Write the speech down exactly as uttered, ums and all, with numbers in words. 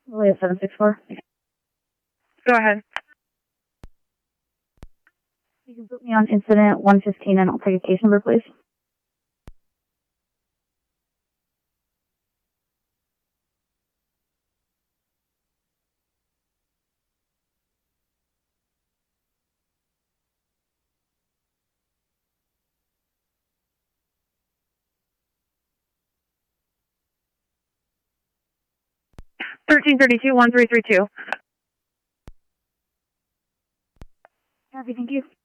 Leah seven six four. Go ahead. You can put me on incident one fifteen and I'll take a case number, please. thirteen thirty-two, one three three two. Copy, thank you.